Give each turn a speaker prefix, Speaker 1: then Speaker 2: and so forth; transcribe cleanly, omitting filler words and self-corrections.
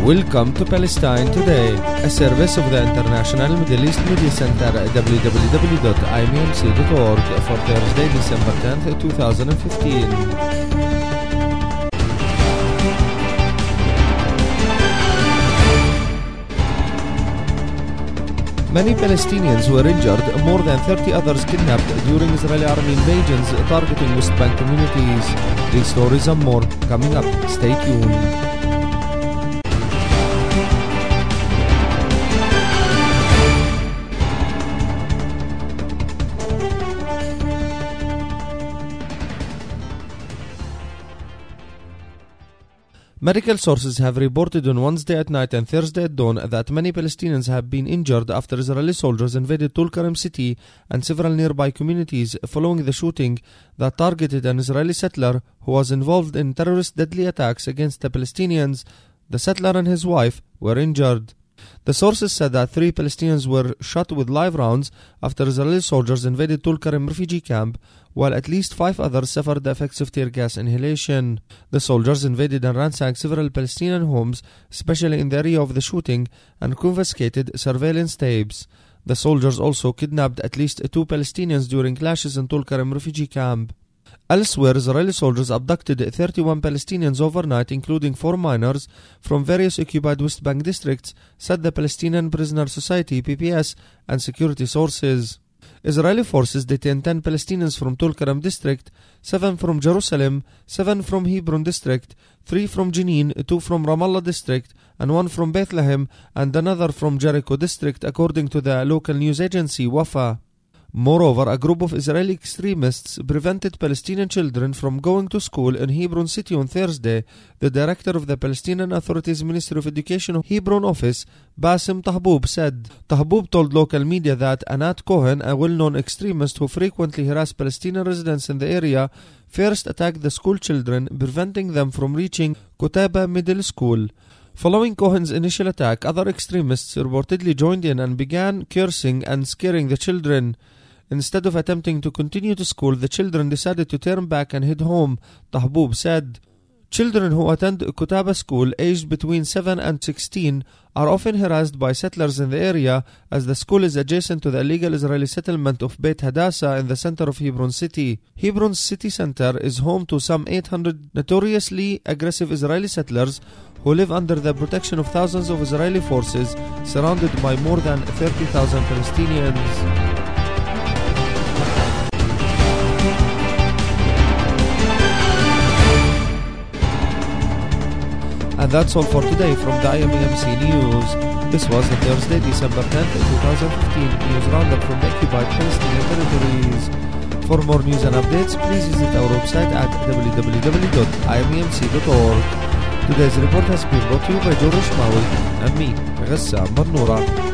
Speaker 1: Welcome to Palestine Today, a service of the International Middle East Media Center at www.imemc.org for Thursday, December 10th, 2015. Many Palestinians were injured, more than 30 others kidnapped during Israeli army invasions targeting West Bank communities. These stories and more coming up. Stay tuned. Medical sources have reported on Wednesday at night and Thursday at dawn that many Palestinians have been injured after Israeli soldiers invaded Tulkarem city and several nearby communities following the shooting that targeted an Israeli settler who was involved in terrorist deadly attacks against the Palestinians. The settler and his wife were injured. The sources said that 3 Palestinians were shot with live rounds after Israeli soldiers invaded Tulkarem refugee camp, while at least 5 others suffered the effects of tear gas inhalation. The soldiers invaded and ransacked several Palestinian homes, especially in the area of the shooting, and confiscated surveillance tapes. The soldiers also kidnapped at least 2 Palestinians during clashes in Tulkarem refugee camp. Elsewhere, Israeli soldiers abducted 31 Palestinians overnight, including 4 minors, from various occupied West Bank districts, said the Palestinian Prisoner Society (PPS) and security sources. Israeli forces detained 10 Palestinians from Tulkarem district, 7 from Jerusalem, 7 from Hebron district, 3 from Jenin, 2 from Ramallah district, and 1 from Bethlehem, and another from Jericho district, according to the local news agency Wafa. Moreover, a group of Israeli extremists prevented Palestinian children from going to school in Hebron city on Thursday, the director of the Palestinian Authority's Ministry of Education Hebron office, Bassem Tahboub, said. Tahboub told local media that Anat Cohen, a well-known extremist who frequently harassed Palestinian residents in the area, first attacked the school children, preventing them from reaching Kotaba Middle School. Following Cohen's initial attack, other extremists reportedly joined in and began cursing and scaring the children. Instead of attempting to continue to school, the children decided to turn back and head home, Tahboub said. Children who attend Kotaba school, aged between 7 and 16, are often harassed by settlers in the area, as the school is adjacent to the illegal Israeli settlement of Beit Hadassah in the center of Hebron city. Hebron's city center is home to some 800 notoriously aggressive Israeli settlers who live under the protection of thousands of Israeli forces, surrounded by more than 30,000 Palestinians. And that's all for today from the IMEMC News. This was the Thursday, December 10th, 2015 news roundup from the occupied Palestinian territories. For more news and updates, please visit our website at www.imemc.org. Today's report has been brought to you by George Maui and me, Ghassam Barnoura.